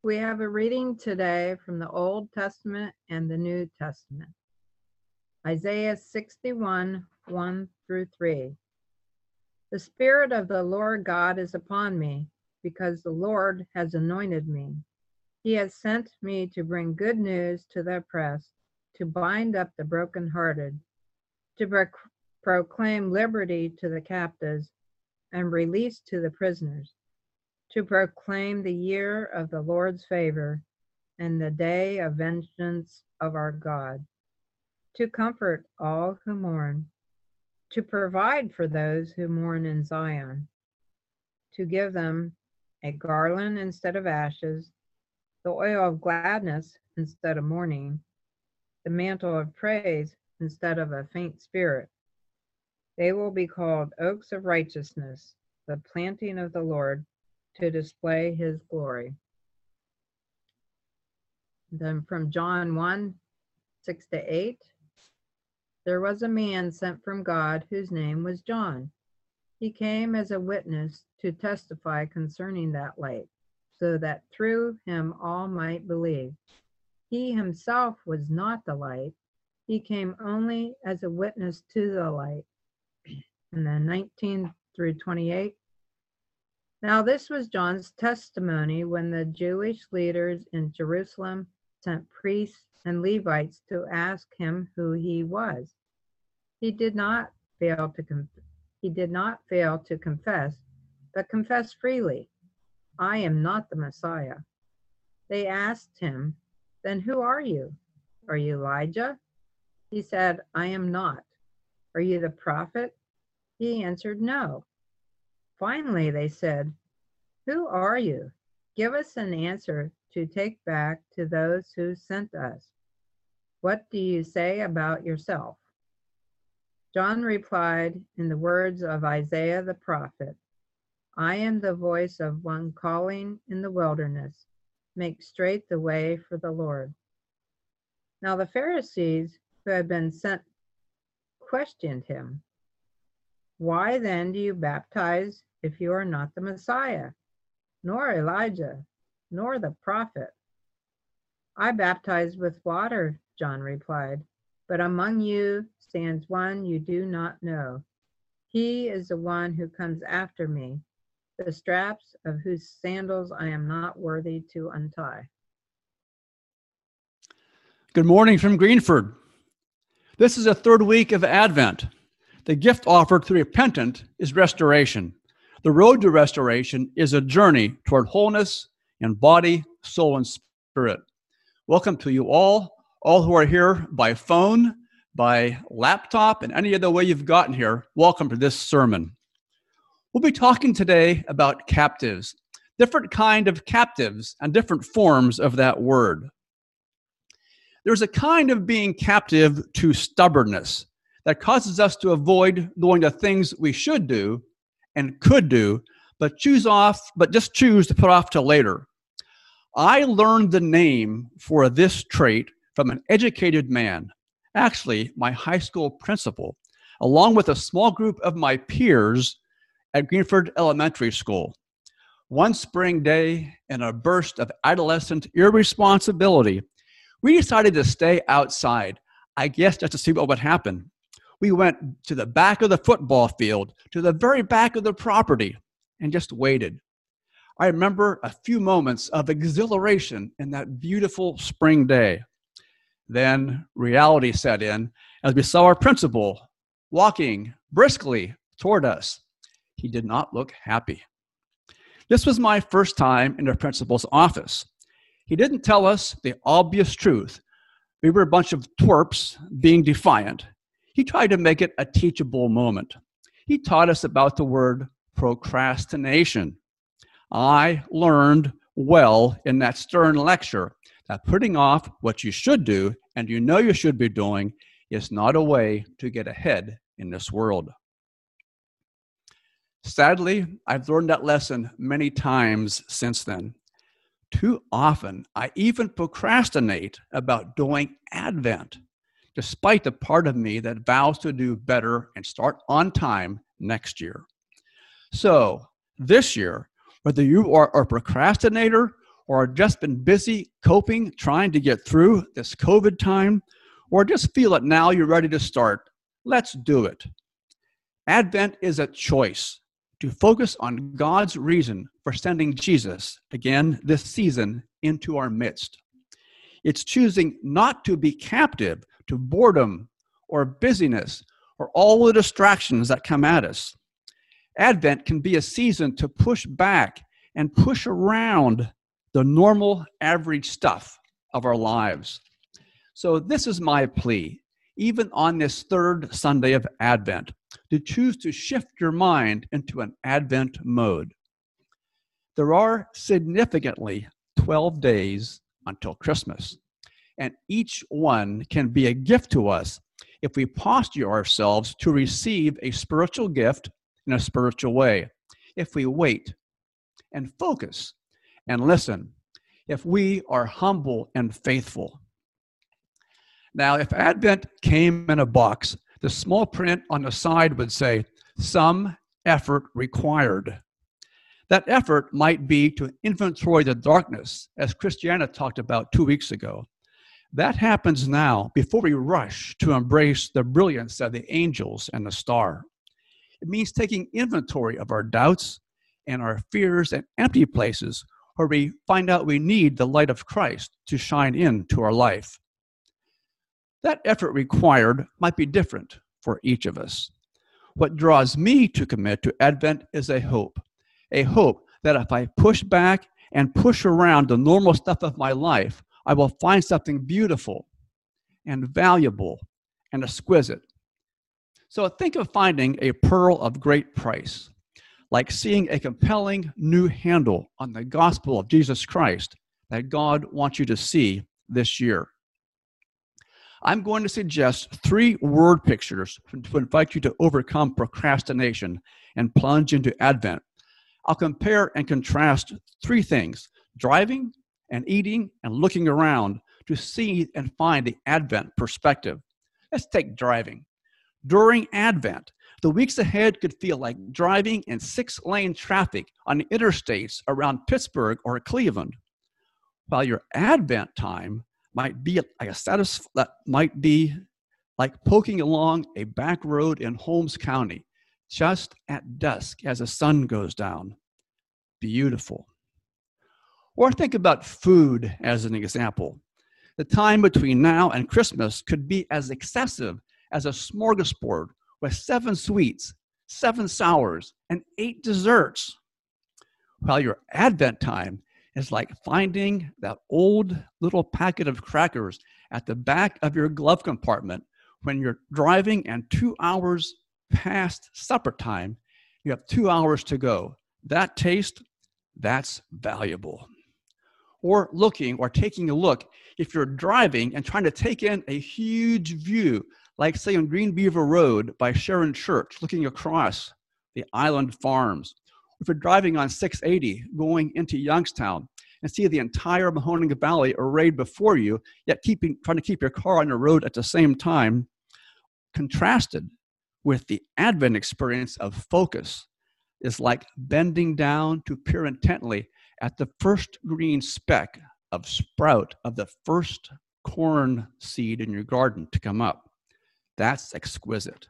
We have a reading today from the Old Testament and the New Testament. Isaiah 61, 1 through 3. The Spirit of the Lord God is upon me, because the Lord has anointed me. He has sent me to bring good news to the oppressed, to bind up the brokenhearted, to proclaim liberty to the captives and release to the prisoners, to proclaim the year of the Lord's favor and the day of vengeance of our God, to comfort all who mourn, to provide for those who mourn in Zion, to give them a garland instead of ashes, the oil of gladness instead of mourning, the mantle of praise instead of a faint spirit. They will be called oaks of righteousness, the planting of the Lord, to display his glory. Then from John 1, 6 to 8, there was a man sent from God whose name was John. He came as a witness to testify concerning that light, so that through him all might believe. He himself was not the light. He came only as a witness to the light. And then 19 through 28. Now this was John's testimony when the Jewish leaders in Jerusalem sent priests and Levites to ask him who he was. He did not fail to confess, but confessed freely, I am not the Messiah. They asked him, then who are you? Are you Elijah? He said, I am not. Are you the prophet? He answered, no. Finally, they said, who are you? Give us an answer to take back to those who sent us. What do you say about yourself? John replied in the words of Isaiah the prophet, I am the voice of one calling in the wilderness, make straight the way for the Lord. Now the Pharisees who had been sent questioned him, why then do you baptize if you are not the Messiah, nor Elijah, nor the prophet? I baptize with water, John replied, but among you stands one you do not know. He is the one who comes after me, the straps of whose sandals I am not worthy to untie. Good morning from Greenford. This is the third week of Advent. The gift offered to the repentant is restoration. The road to restoration is a journey toward wholeness in body, soul, and spirit. Welcome to you all who are here by phone, by laptop, and any other way you've gotten here. Welcome to this sermon. We'll be talking today about captives, different kind of captives and different forms of that word. There's a kind of being captive to stubbornness that causes us to avoid doing the things we should do and could do, but just choose to put off till later. I learned the name for this trait from an educated man, actually my high school principal, along with a small group of my peers at Greenford Elementary School. One spring day, in a burst of adolescent irresponsibility, we decided to stay outside, I guess just to see what would happen. We went to the back of the football field, to the very back of the property, and just waited. I remember a few moments of exhilaration in that beautiful spring day. Then reality set in as we saw our principal walking briskly toward us. He did not look happy. This was my first time in the principal's office. He didn't tell us the obvious truth. We were a bunch of twerps being defiant. He tried to make it a teachable moment. He taught us about the word procrastination. I learned well in that stern lecture that putting off what you should do and you know you should be doing is not a way to get ahead in this world. Sadly, I've learned that lesson many times since then. Too often, I even procrastinate about doing Advent, despite the part of me that vows to do better and start on time next year. So, this year, whether you are a procrastinator or just been busy coping, trying to get through this COVID time, or just feel that now you're ready to start, let's do it. Advent is a choice to focus on God's reason for sending Jesus, again this season, into our midst. It's choosing not to be captive to boredom or busyness or all the distractions that come at us. Advent can be a season to push back and push around the normal, average stuff of our lives. So this is my plea, even on this third Sunday of Advent, to choose to shift your mind into an Advent mode. There are significantly 12 days until Christmas, and each one can be a gift to us if we posture ourselves to receive a spiritual gift in a spiritual way, if we wait and focus and listen, if we are humble and faithful. Now, if Advent came in a box, the small print on the side would say, "Some effort required." That effort might be to inventory the darkness, as Christiana talked about 2 weeks ago. That happens now before we rush to embrace the brilliance of the angels and the star. It means taking inventory of our doubts and our fears and empty places where we find out we need the light of Christ to shine into our life. That effort required might be different for each of us. What draws me to commit to Advent is a hope that if I push back and push around the normal stuff of my life, I will find something beautiful and valuable and exquisite. So think of finding a pearl of great price, like seeing a compelling new handle on the gospel of Jesus Christ that God wants you to see this year. I'm going to suggest 3 word pictures to invite you to overcome procrastination and plunge into Advent. I'll compare and contrast 3 things: driving and eating and looking around to see and find the Advent perspective. Let's take driving. During Advent, the weeks ahead could feel like driving in 6-lane traffic on the interstates around Pittsburgh or Cleveland, while your Advent time might be like poking along a back road in Holmes County, just at dusk as the sun goes down. Beautiful. Or think about food as an example. The time between now and Christmas could be as excessive as a smorgasbord with 7 sweets, 7 sours, and 8 desserts, while your Advent time is like finding that old little packet of crackers at the back of your glove compartment when you're driving and 2 hours past supper time, you have 2 hours to go. That taste, that's valuable. Or taking a look, if you're driving and trying to take in a huge view, like say on Green Beaver Road by Sharon Church, looking across the island farms. If you're driving on 680 going into Youngstown and see the entire Mahoning Valley arrayed before you, yet trying to keep your car on the road at the same time, contrasted with the Advent experience of focus, is like bending down to peer intently at the first green speck of sprout of the first corn seed in your garden to come up. That's exquisite.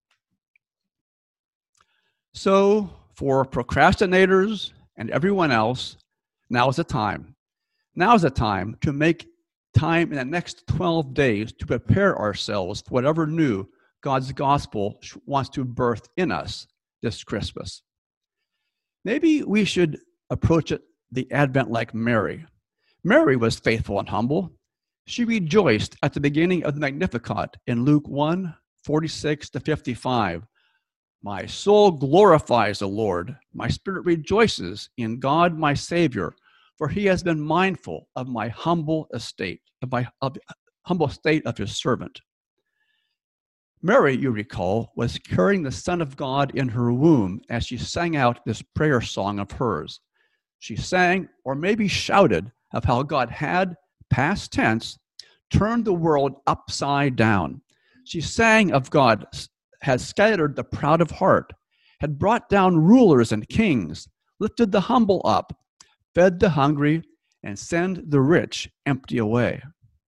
So for procrastinators and everyone else, now is the time. Now is the time to make time in the next 12 days to prepare ourselves for whatever new God's gospel wants to birth in us this Christmas. Maybe we should approach the Advent like Mary. Mary was faithful and humble. She rejoiced at the beginning of the Magnificat in Luke 1:46-55. My soul glorifies the Lord. My spirit rejoices in God my Savior, for he has been mindful of my humble estate, humble state of his servant. Mary, you recall, was carrying the Son of God in her womb as she sang out this prayer song of hers. She sang, or maybe shouted, of how God had, past tense, turned the world upside down. She sang of God had scattered the proud of heart, had brought down rulers and kings, lifted the humble up, fed the hungry, and send the rich empty away.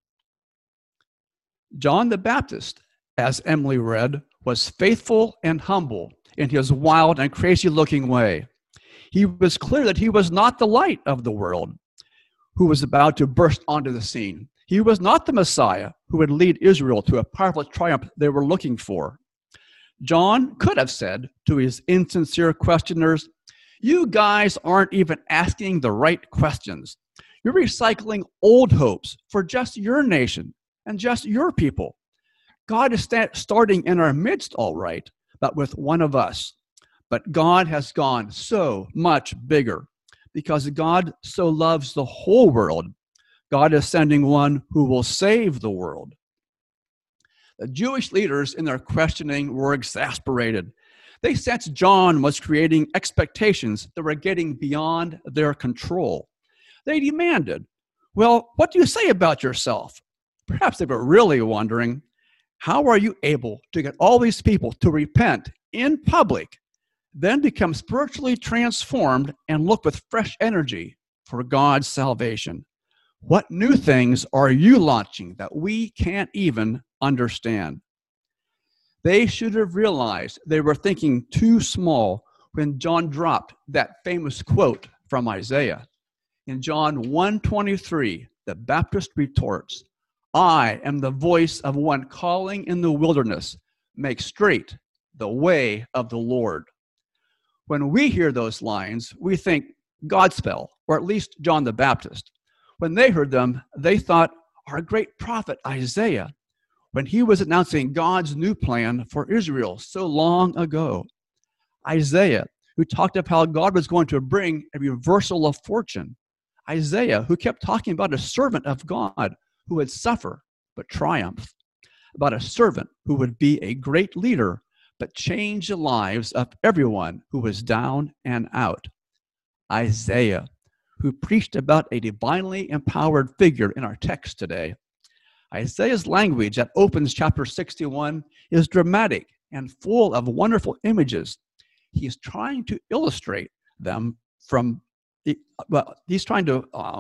John the Baptist, as Emily read, was faithful and humble in his wild and crazy-looking way. He was clear that he was not the light of the world who was about to burst onto the scene. He was not the Messiah who would lead Israel to a powerful triumph they were looking for. John could have said to his insincere questioners, "You guys aren't even asking the right questions. You're recycling old hopes for just your nation and just your people. God is starting in our midst, all right, but with one of us. But God has gone so much bigger because God so loves the whole world. God is sending one who will save the world." The Jewish leaders in their questioning were exasperated. They sensed John was creating expectations that were getting beyond their control. They demanded, "Well, what do you say about yourself?" Perhaps they were really wondering, how are you able to get all these people to repent in public, then become spiritually transformed and look with fresh energy for God's salvation? What new things are you launching that we can't even understand? They should have realized they were thinking too small when John dropped that famous quote from Isaiah. In John 1:23, the Baptist retorts, "I am the voice of one calling in the wilderness, make straight the way of the Lord." When we hear those lines, we think Godspell, or at least John the Baptist. When they heard them, they thought our great prophet Isaiah, when he was announcing God's new plan for Israel so long ago. Isaiah, who talked of how God was going to bring a reversal of fortune. Isaiah, who kept talking about a servant of God who would suffer but triumph. About a servant who would be a great leader but change the lives of everyone who was down and out. Isaiah, who preached about a divinely empowered figure in our text today. Isaiah's language that opens chapter 61 is dramatic and full of wonderful images. He's trying to illustrate them he's trying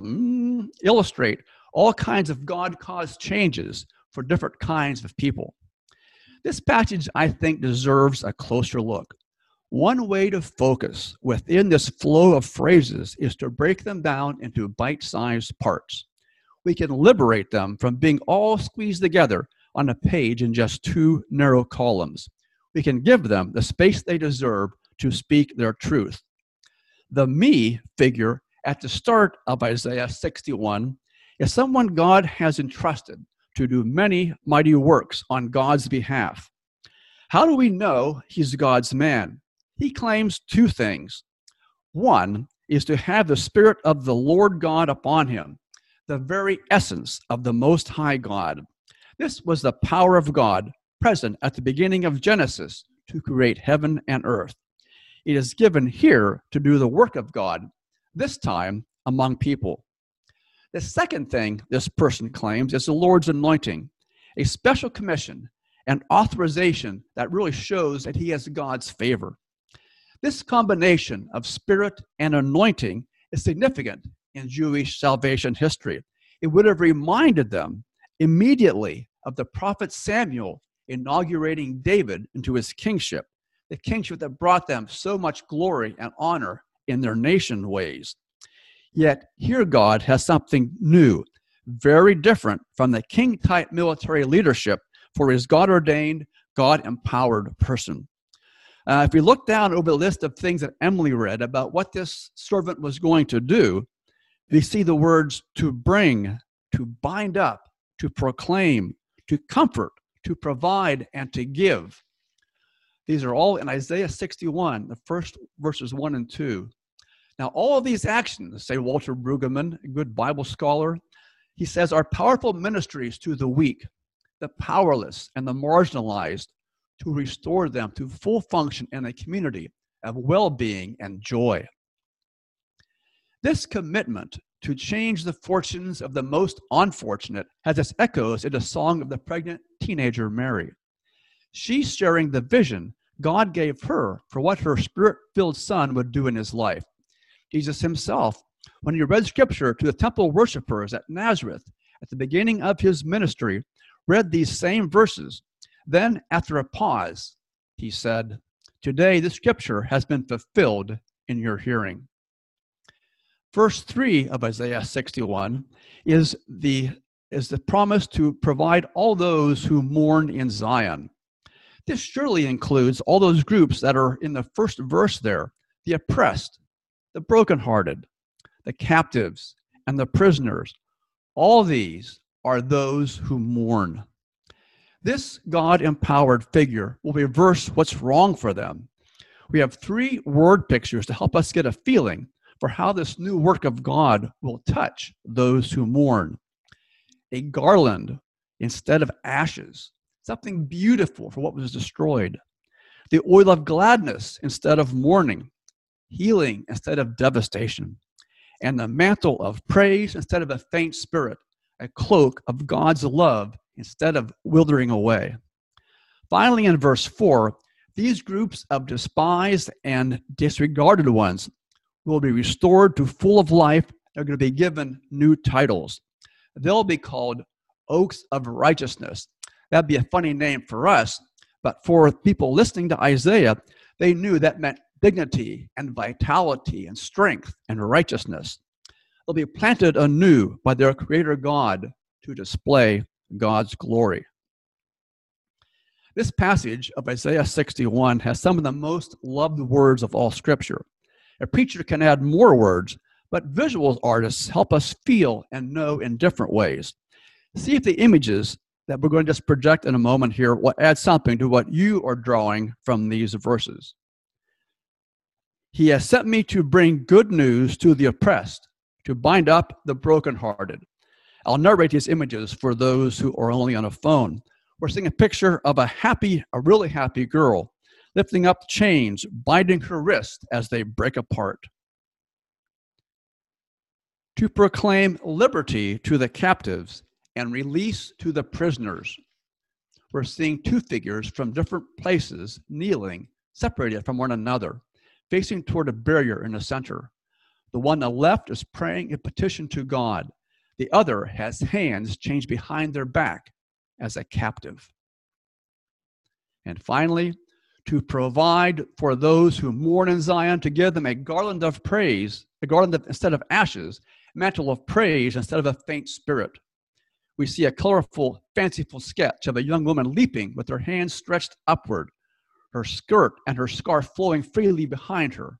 to illustrate all kinds of God-caused changes for different kinds of people. This passage, I think, deserves a closer look. One way to focus within this flow of phrases is to break them down into bite-sized parts. We can liberate them from being all squeezed together on a page in just two narrow columns. We can give them the space they deserve to speak their truth. The me figure at the start of Isaiah 61 is someone God has entrusted to do many mighty works on God's behalf. How do we know he's God's man? He claims two things. One is to have the Spirit of the Lord God upon him, the very essence of the Most High God. This was the power of God present at the beginning of Genesis to create heaven and earth. It is given here to do the work of God, this time among people. The second thing this person claims is the Lord's anointing, a special commission and authorization that really shows that he has God's favor. This combination of spirit and anointing is significant in Jewish salvation history. It would have reminded them immediately of the prophet Samuel inaugurating David into his kingship, the kingship that brought them so much glory and honor in their nation ways. Yet here God has something new, very different from the king-type military leadership for his God-ordained, God-empowered person. If we look down over the list of things that Emily read about what this servant was going to do, we see the words to bring, to bind up, to proclaim, to comfort, to provide, and to give. These are all in Isaiah 61, the first verses 1 and 2. Now, all of these actions, say Walter Brueggemann, a good Bible scholar, he says, are powerful ministries to the weak, the powerless, and the marginalized, to restore them to full function in a community of well-being and joy. This commitment to change the fortunes of the most unfortunate has its echoes in the song of the pregnant teenager Mary. She's sharing the vision God gave her for what her spirit-filled son would do in his life. Jesus himself when he read scripture to the temple worshipers at Nazareth at the beginning of his ministry, read these same verses. Then, after a pause, he said, "Today the scripture has been fulfilled in your hearing." Verse 3 of Isaiah 61 is the promise to provide all those who mourn in Zion. This surely includes all those groups that are in the first verse there: the oppressed, the brokenhearted, the captives, and the prisoners. All these are those who mourn. This God-empowered figure will reverse what's wrong for them. We have 3 word pictures to help us get a feeling for how this new work of God will touch those who mourn. A garland instead of ashes, something beautiful for what was destroyed. The oil of gladness instead of mourning, healing instead of devastation. And the mantle of praise instead of a faint spirit, a cloak of God's love instead of withering away. Finally, in verse 4, these groups of despised and disregarded ones will be restored to full of life. They're going to be given new titles. They'll be called oaks of righteousness. That'd be a funny name for us, but for people listening to Isaiah, they knew that meant dignity and vitality and strength and righteousness. They'll be planted anew by their Creator God to display God's glory. This passage of Isaiah 61 has some of the most loved words of all Scripture. A preacher can add more words, but visual artists help us feel and know in different ways. See if the images that we're going to just project in a moment here will add something to what you are drawing from these verses. He has sent me to bring good news to the oppressed, to bind up the brokenhearted. I'll narrate these images for those who are only on a phone. We're seeing a picture of a really happy girl, lifting up chains, binding her wrist as they break apart. To proclaim liberty to the captives and release to the prisoners. We're seeing 2 figures from different places kneeling, separated from one another, facing toward a barrier in the center. The one on the left is praying a petition to God. The other has hands changed behind their back as a captive. And finally, to provide for those who mourn in Zion, to give them a garland of praise, a garland of, instead of ashes, a mantle of praise instead of a faint spirit. We see a colorful, fanciful sketch of a young woman leaping with her hands stretched upward, her skirt and her scarf flowing freely behind her.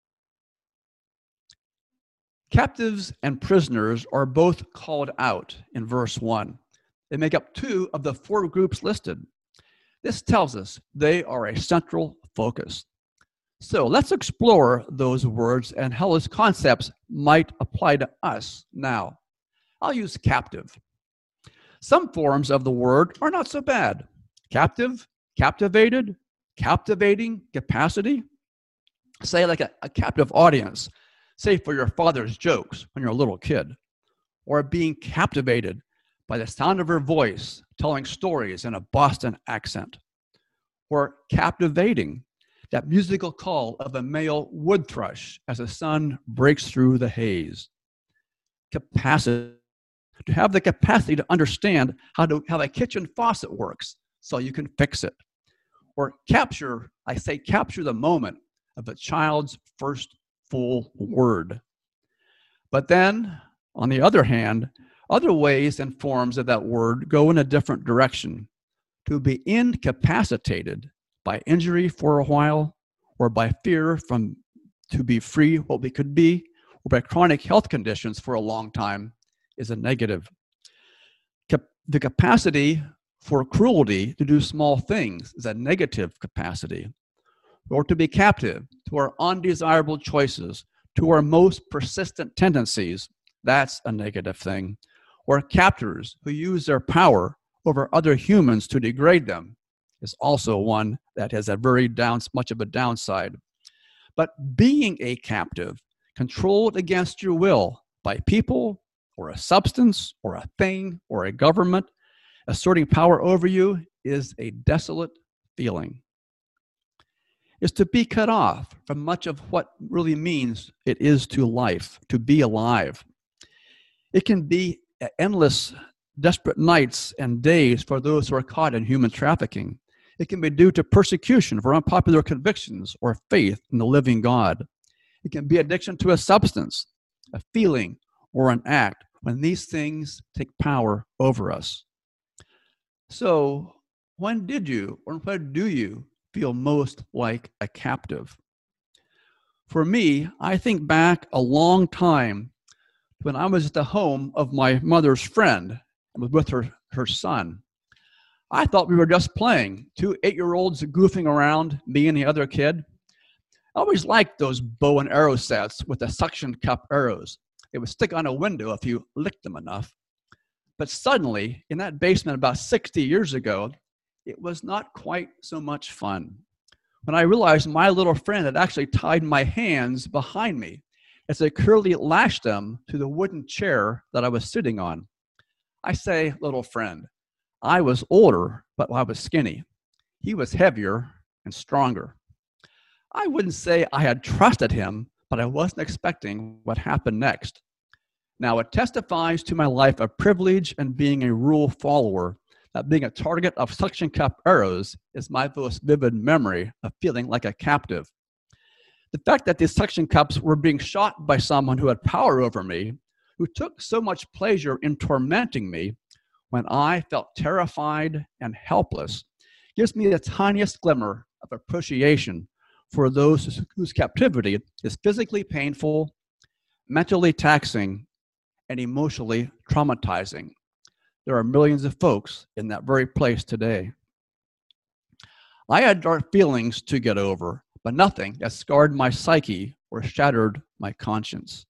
Captives and prisoners are both called out in verse 1. They make up 2 of the 4 groups listed. This tells us they are a central focus. So let's explore those words and how those concepts might apply to us now. I'll use captive. Some forms of the word are not so bad. Captive, captivated, captivating capacity. Say like a captive audience. Say for your father's jokes when you're a little kid. Or being captivated by the sound of her voice, telling stories in a Boston accent. Or captivating, that musical call of a male wood thrush as the sun breaks through the haze. Capacity, to have the capacity to understand how a kitchen faucet works so you can fix it. Or capture the moment of a child's first full word. But then, on the other hand, other ways and forms of that word go in a different direction. To be incapacitated by injury for a while, or by fear to be free what we could be, or by chronic health conditions for a long time, is a negative. The capacity for cruelty to do small things is a negative capacity. Or to be captive to our undesirable choices, to our most persistent tendencies, that's a negative thing. Or captors who use their power over other humans to degrade them is also one that has a very much of a downside. But being a captive, controlled against your will by people or a substance or a thing or a government asserting power over you, is a desolate feeling. is to be cut off from much of what really means it is to life, to be alive. It can be endless, desperate nights and days for those who are caught in human trafficking. It can be due to persecution for unpopular convictions or faith in the living God. It can be addiction to a substance, a feeling, or an act when these things take power over us. So, when did you or when do you feel most like a captive? For me, I think back a long time when I was at the home of my mother's friend and was with her son. I thought we were just playing, two 8-year-olds goofing around, me and the other kid. I always liked those bow and arrow sets with the suction cup arrows. It would stick on a window if you licked them enough. But suddenly, in that basement about 60 years ago, it was not quite so much fun. When I realized my little friend had actually tied my hands behind me as I curly lashed them to the wooden chair that I was sitting on. I say, little friend, I was older, but I was skinny. He was heavier and stronger. I wouldn't say I had trusted him, but I wasn't expecting what happened next. Now, it testifies to my life of privilege and being a rule follower, that being a target of suction cup arrows is my most vivid memory of feeling like a captive. The fact that these suction cups were being shot by someone who had power over me, who took so much pleasure in tormenting me when I felt terrified and helpless, gives me the tiniest glimmer of appreciation for those whose captivity is physically painful, mentally taxing, and emotionally traumatizing. There are millions of folks in that very place today. I had dark feelings to get over, but nothing that scarred my psyche or shattered my conscience.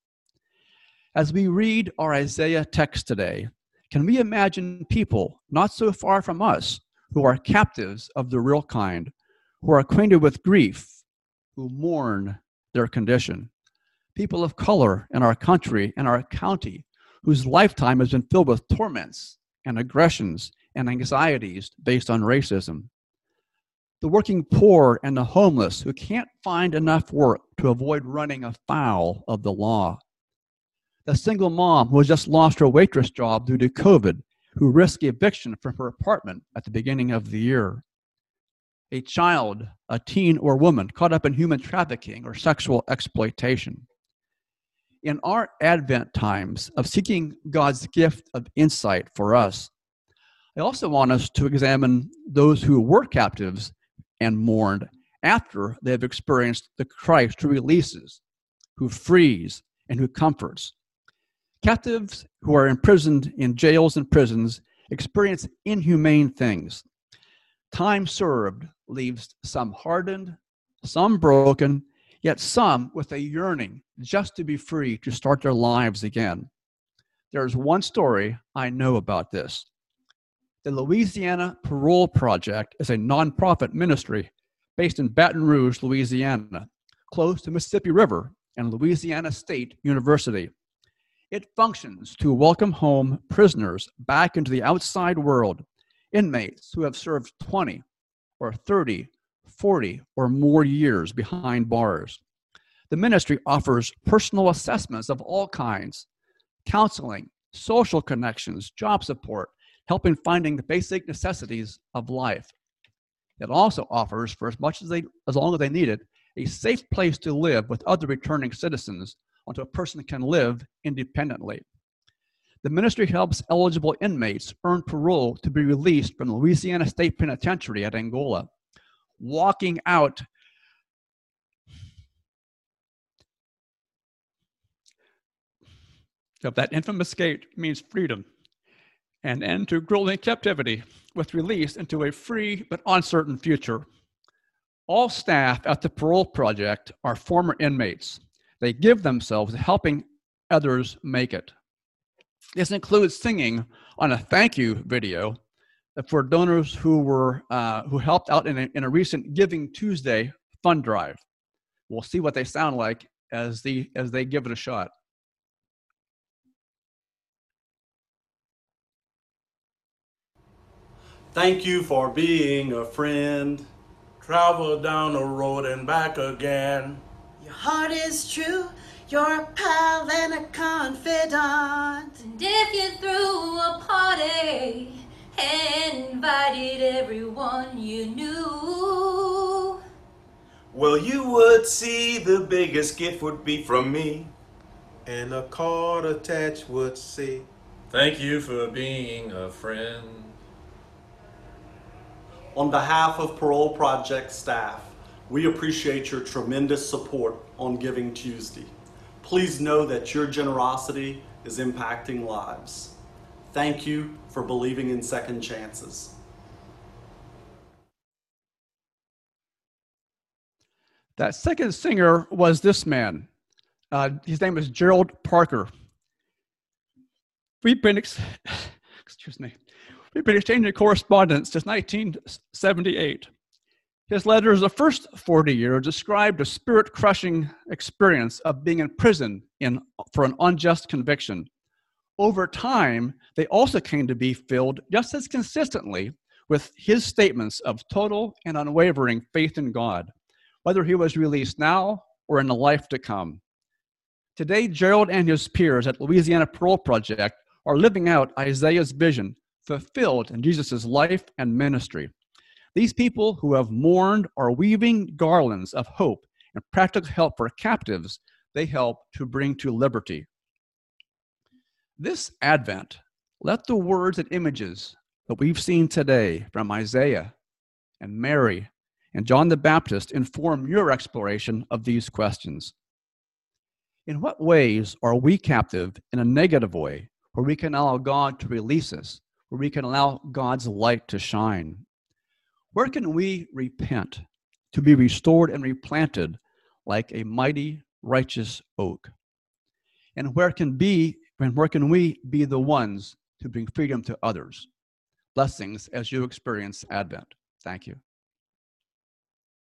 As we read our Isaiah text today, can we imagine people not so far from us who are captives of the real kind, who are acquainted with grief, who mourn their condition? People of color in our country and our county whose lifetime has been filled with torments and aggressions and anxieties based on racism. The working poor and the homeless who can't find enough work to avoid running afoul of the law. The single mom who has just lost her waitress job due to COVID, who risked eviction from her apartment at the beginning of the year. A child, a teen or woman caught up in human trafficking or sexual exploitation. In our Advent times of seeking God's gift of insight for us, I also want us to examine those who were captives and mourned after they have experienced the Christ who releases, who frees, and who comforts. Captives who are imprisoned in jails and prisons experience inhumane things. Time served leaves some hardened, some broken, yet some with a yearning just to be free to start their lives again. There's one story I know about this. The Louisiana Parole Project is a nonprofit ministry based in Baton Rouge, Louisiana, close to Mississippi River and Louisiana State University. It functions to welcome home prisoners back into the outside world, inmates who have served 20 or 30, 40 or more years behind bars. The ministry offers personal assessments of all kinds, counseling, social connections, job support, helping finding the basic necessities of life. It also offers, for as long as they need it, a safe place to live with other returning citizens until a person can live independently. The ministry helps eligible inmates earn parole to be released from the Louisiana State Penitentiary at Angola. Walking out of that infamous gate means freedom, an end to grueling captivity with release into a free but uncertain future. All staff at the Parole Project are former inmates. They give themselves to helping others make it. This includes singing on a thank you video for donors who helped out in a recent Giving Tuesday fund drive. We'll see what they sound like as they give it a shot. Thank you for being a friend. travel down the road and back again. Your heart is true, you're a pal and a confidant. And if you threw a party and invited everyone you knew, well, you would see the biggest gift would be from me. And a card attached would say, Thank you for being a friend. On behalf of Parole Project staff, we appreciate your tremendous support on Giving Tuesday. Please know that your generosity is impacting lives. Thank you for believing in second chances. That second singer was this man. His name is Gerald Parker. We've been exchanging correspondence since 1978. His letters the first 40 years described a spirit-crushing experience of being in prison for an unjust conviction. Over time, they also came to be filled just as consistently with his statements of total and unwavering faith in God, whether he was released now or in the life to come. Today, Gerald and his peers at Louisiana Parole Project are living out Isaiah's vision, fulfilled in Jesus' life and ministry. These people who have mourned are weaving garlands of hope and practical help for captives they help to bring to liberty. This Advent, let the words and images that we've seen today from Isaiah and Mary and John the Baptist inform your exploration of these questions. In what ways are we captive in a negative way, where we can allow God to release us, where we can allow God's light to shine? Where can we repent to be restored and replanted like a mighty, righteous oak? And where can we be the ones to bring freedom to others? Blessings as you experience Advent. Thank you.